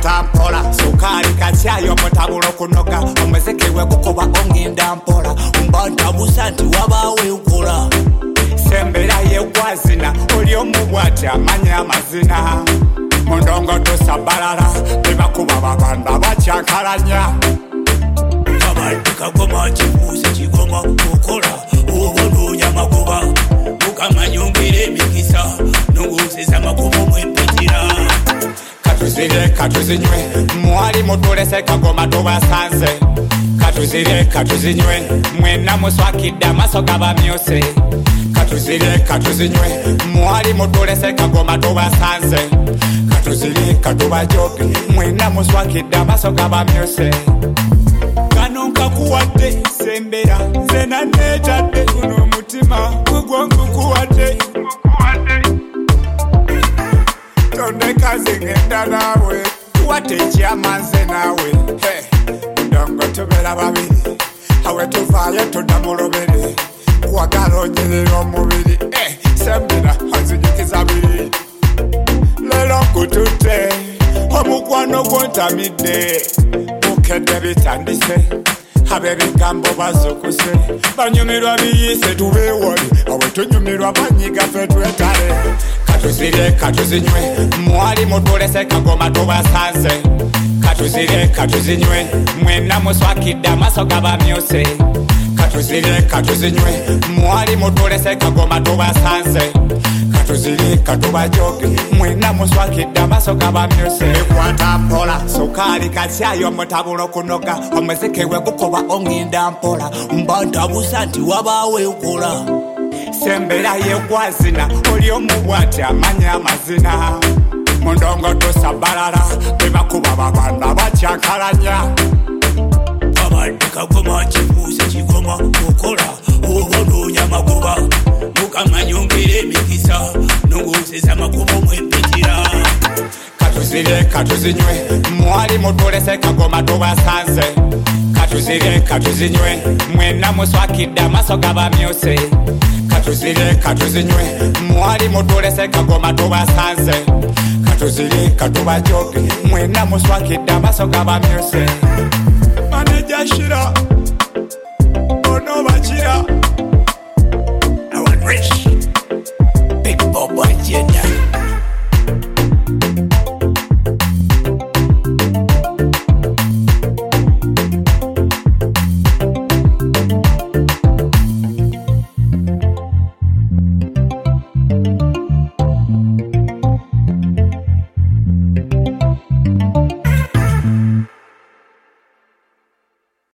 Ekwata mpola sukali kachyayo mutabulo kunoga omuziki we gukuba onginda mpola umbanta busanti wabawe ukola sembera yekwazina oli omubwati amanya amazina mundongo tosabalala tebakuba babanda bacyankalanya kagoma kibuusi kigoma kukola obononya magoba mukamanyongere emikisa nongozeza magoba mwempitira katuzire katuzinywe mwali mutulese kagoma tubasanze katuzire katuzinywe mwena muswakidde amaso gabamyuse katuzire katuzinywe mwali mutulese kagoma tubasanze katuzire katubajoge mwena muswakidde amaso gabamyuse kanonka kuwadde sembera zena netadde guno mutima gugwangu kuwadde tonde kazi ngenda nawe kuwadde ekyamanze nawe ndongo tubera babiri awe tuvaayo tudda mulobere kuwagala onyerera omubiri sembera anzijukiza biri lero kututte omukwano gwontamidde mukedde bitandise abebigambo bazukuse banyumirwa biyise tubeewoli awe tunyumirwa banyiga fe twetale katuzire katuzinywe mwali mutulese kagoma tubasanze katuzire katuzinywe mwena muswakidde amaso gabamyuse katuzire katuzinywe mwali mutulese kagoma tubasanze katuzire katubajoge mwena muswakidde amaso gabamyuse ekwata mpola sukali kachyayo mutabulo kunoga omuziki we gukuba onginda mpola mbanta busanti wabawe ukola sembera yekwazina oli omubwati amanya amazina mundongo tosabalala tebakuba babanda bacyankalanya abadde kagoma kibuusi kigoma kukola obononya magoba mukamanyongere emikisa nongozeza magoba mwempitira katuzire katuzinywe mwali mutulese kagoma tubasanze katuzire katuzinywe mwena muswakidde amaso gabamyuse katuzire katuzinywe mwali mutulese kagoma tubasanze katuzire katubajoge mwena muswakidde amaso gabamyuse maneja shira